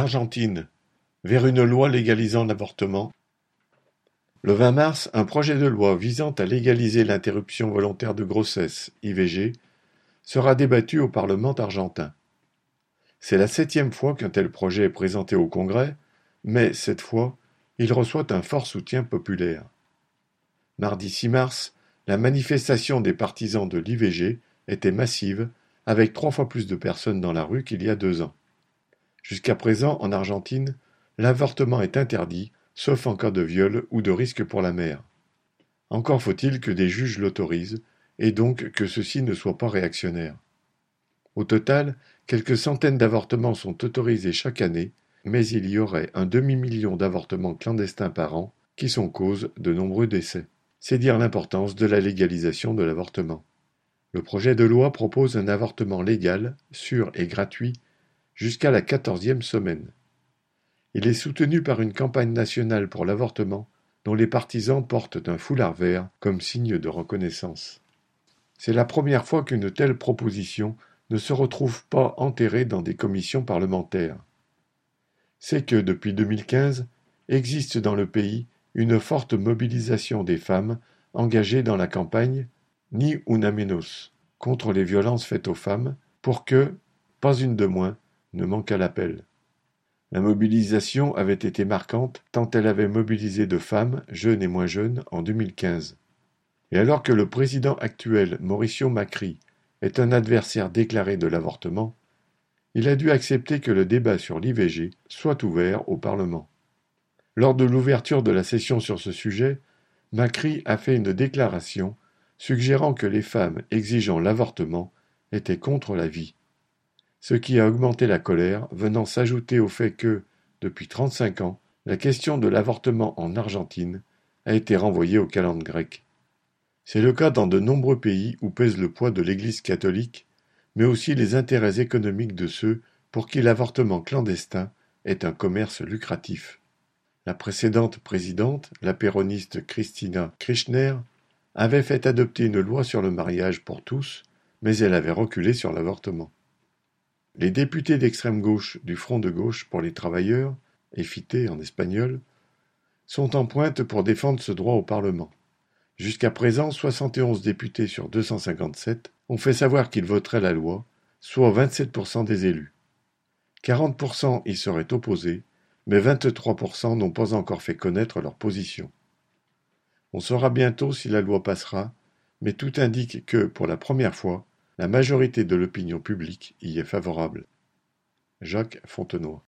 Argentine, vers une loi légalisant l'avortement. Le 20 mars, un projet de loi visant à légaliser l'interruption volontaire de grossesse, IVG, sera débattu au Parlement argentin. C'est la 7e fois qu'un tel projet est présenté au Congrès, mais cette fois, il reçoit un fort soutien populaire. Mardi 6 mars, la manifestation des partisans de l'IVG était massive, avec 3 fois plus de personnes dans la rue qu'il y a 2 ans. Jusqu'à présent, en Argentine, l'avortement est interdit, sauf en cas de viol ou de risque pour la mère. Encore faut-il que des juges l'autorisent, et donc que ceux-ci ne soient pas réactionnaires. Au total, quelques centaines d'avortements sont autorisés chaque année, mais il y aurait un demi-million d'avortements clandestins par an, qui sont cause de nombreux décès. C'est dire l'importance de la légalisation de l'avortement. Le projet de loi propose un avortement légal, sûr et gratuit, jusqu'à la 14e semaine. Il est soutenu par une campagne nationale pour l'avortement, dont les partisans portent un foulard vert comme signe de reconnaissance. C'est la première fois qu'une telle proposition ne se retrouve pas enterrée dans des commissions parlementaires. C'est que, depuis 2015, existe dans le pays une forte mobilisation des femmes engagées dans la campagne Ni Una Menos contre les violences faites aux femmes pour que, pas une de moins, ne manque à l'appel. La mobilisation avait été marquante tant elle avait mobilisé de femmes, jeunes et moins jeunes, en 2015. Et alors que le président actuel, Mauricio Macri, est un adversaire déclaré de l'avortement, il a dû accepter que le débat sur l'IVG soit ouvert au Parlement. Lors de l'ouverture de la session sur ce sujet, Macri a fait une déclaration suggérant que les femmes exigeant l'avortement étaient contre la vie. Ce qui a augmenté la colère, venant s'ajouter au fait que, depuis 35 ans, la question de l'avortement en Argentine a été renvoyée aux calendes grecques. C'est le cas dans de nombreux pays où pèse le poids de l'Église catholique, mais aussi les intérêts économiques de ceux pour qui l'avortement clandestin est un commerce lucratif. La précédente présidente, la péroniste Cristina Kirchner, avait fait adopter une loi sur le mariage pour tous, mais elle avait reculé sur l'avortement. Les députés d'extrême gauche du Front de gauche pour les travailleurs, EFITE en espagnol, sont en pointe pour défendre ce droit au Parlement. Jusqu'à présent, 71 députés sur 257 ont fait savoir qu'ils voteraient la loi, soit 27% des élus. 40% y seraient opposés, mais 23% n'ont pas encore fait connaître leur position. On saura bientôt si la loi passera, mais tout indique que, pour la première fois, la majorité de l'opinion publique y est favorable. Jacques Fontenoy.